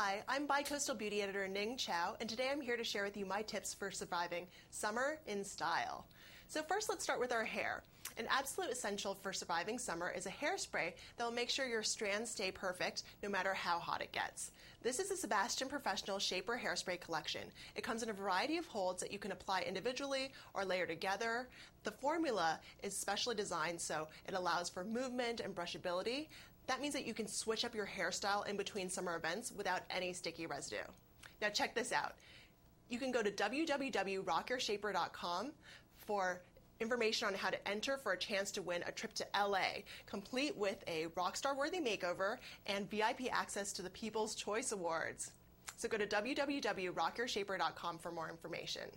Hi, I'm Bicoastal Beauty Editor Ning Chow, and today I'm here to share with you my tips for surviving summer in style. So first, let's start with our hair. An absolute essential for surviving summer is a hairspray that will make sure your strands stay perfect no matter how hot it gets. This is the Sebastian Professional Shaper Hairspray Collection. It comes in a variety of holds that you can apply individually or layer together. The formula is specially designed so it allows for movement and brushability. That means that you can switch up your hairstyle in between summer events without any sticky residue. Now check this out. You can go to www.rockyourshaper.com for information on how to enter for a chance to win a trip to LA, complete with a rockstar-worthy makeover and VIP access to the People's Choice Awards. So go to www.rockyourshaper.com for more information.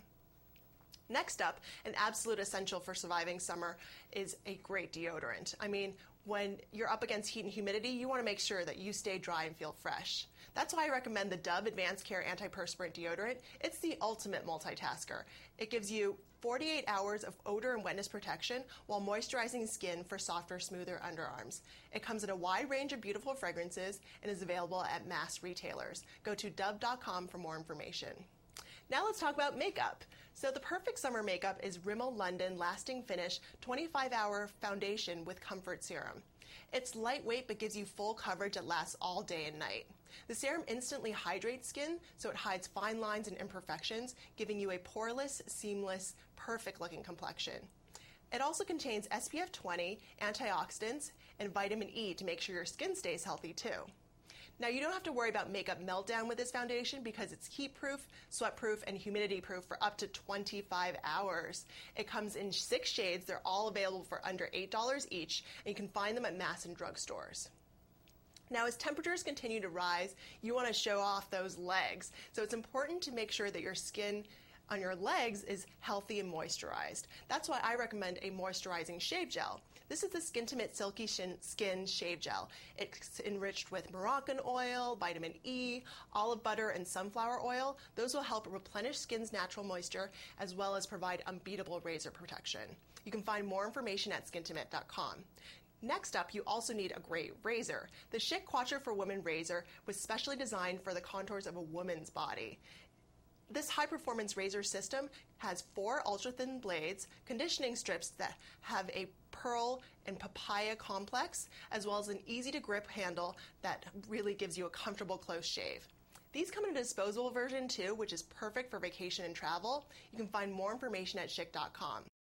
Next up, an absolute essential for surviving summer is a great deodorant. I mean, when you're up against heat and humidity, you want to make sure that you stay dry and feel fresh. That's why I recommend the Dove Advanced Care Antiperspirant Deodorant. It's the ultimate multitasker. It gives you 48 hours of odor and wetness protection while moisturizing skin for softer, smoother underarms. It comes in a wide range of beautiful fragrances and is available at mass retailers. Go to dove.com for more information. Now let's talk about makeup. So the perfect summer makeup is Rimmel London Lasting Finish 25-Hour Foundation with Comfort Serum. It's lightweight but gives you full coverage that lasts all day and night. The serum instantly hydrates skin so it hides fine lines and imperfections, giving you a poreless, seamless, perfect-looking complexion. It also contains SPF 20, antioxidants, and vitamin E to make sure your skin stays healthy too. Now, you don't have to worry about makeup meltdown with this foundation because it's heat-proof, sweat-proof, and humidity-proof for up to 25 hours. It comes in 6 shades. They're all available for under $8 each, and you can find them at mass and drugstores. Now, as temperatures continue to rise, you want to show off those legs. So it's important to make sure that your skin on your legs is healthy and moisturized. That's why I recommend a moisturizing shave gel. This is the Skintimate Silky Skin Shave Gel. It's enriched with Moroccan oil, vitamin E, olive butter, and sunflower oil. Those will help replenish skin's natural moisture as well as provide unbeatable razor protection. You can find more information at skintimate.com. Next up, you also need a great razor. The Schick Quattro for Women razor was specially designed for the contours of a woman's body. This high-performance razor system has 4 ultra-thin blades, conditioning strips that have a pearl and papaya complex, as well as an easy-to-grip handle that really gives you a comfortable close shave. These come in a disposable version too, which is perfect for vacation and travel. You can find more information at Schick.com.